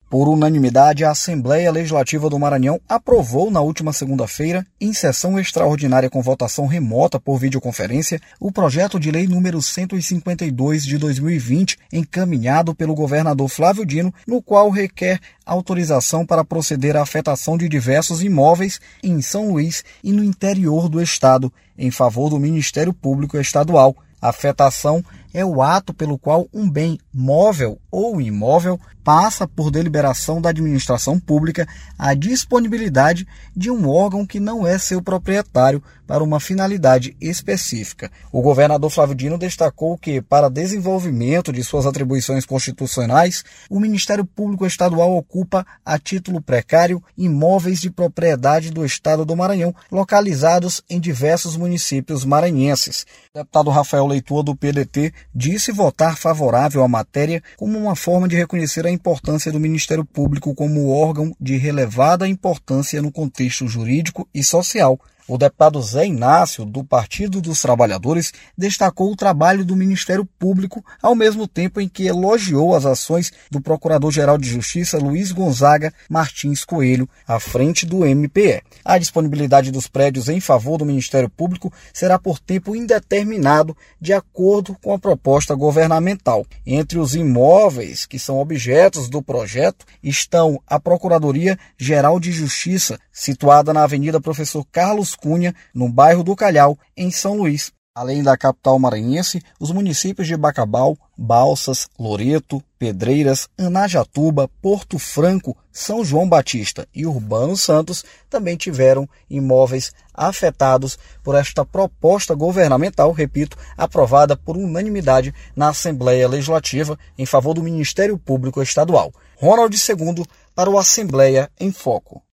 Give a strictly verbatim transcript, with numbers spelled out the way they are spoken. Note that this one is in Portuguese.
Por unanimidade, a Assembleia Legislativa do Maranhão aprovou na última segunda-feira, em sessão extraordinária com votação remota por videoconferência, o projeto de lei número cento e cinquenta e dois de dois mil e vinte, encaminhado pelo governador Flávio Dino, no qual requer autorização para proceder à afetação de diversos imóveis em São Luís e no interior do estado, em favor do Ministério Público Estadual. A afetação é o ato pelo qual um bem móvel ou imóvel passa por deliberação da administração pública a disponibilidade de um órgão que não é seu proprietário para uma finalidade específica. O governador Flávio Dino destacou que, para desenvolvimento de suas atribuições constitucionais, o Ministério Público Estadual ocupa, a título precário, imóveis de propriedade do estado do Maranhão, localizados em diversos municípios maranhenses. O deputado Rafael Leitor, do P D T, disse votar favorável à matéria como uma forma de reconhecer a importância do Ministério Público como órgão de relevada importância no contexto jurídico e social. O deputado Zé Inácio, do Partido dos Trabalhadores, destacou o trabalho do Ministério Público, ao mesmo tempo em que elogiou as ações do Procurador-Geral de Justiça Luiz Gonzaga Martins Coelho, à frente do M P E. A disponibilidade dos prédios em favor do Ministério Público será por tempo indeterminado, de acordo com a proposta governamental. Entre os imóveis que são objetos do projeto estão a Procuradoria-Geral de Justiça, situada na Avenida Professor Carlos Cunha, no bairro do Calhau, em São Luís. Além da capital maranhense, os municípios de Bacabal, Balsas, Loreto, Pedreiras, Anajatuba, Porto Franco, São João Batista e Urbano Santos também tiveram imóveis afetados por esta proposta governamental, repito, aprovada por unanimidade na Assembleia Legislativa em favor do Ministério Público Estadual. Ronald Segundo para o Assembleia em Foco.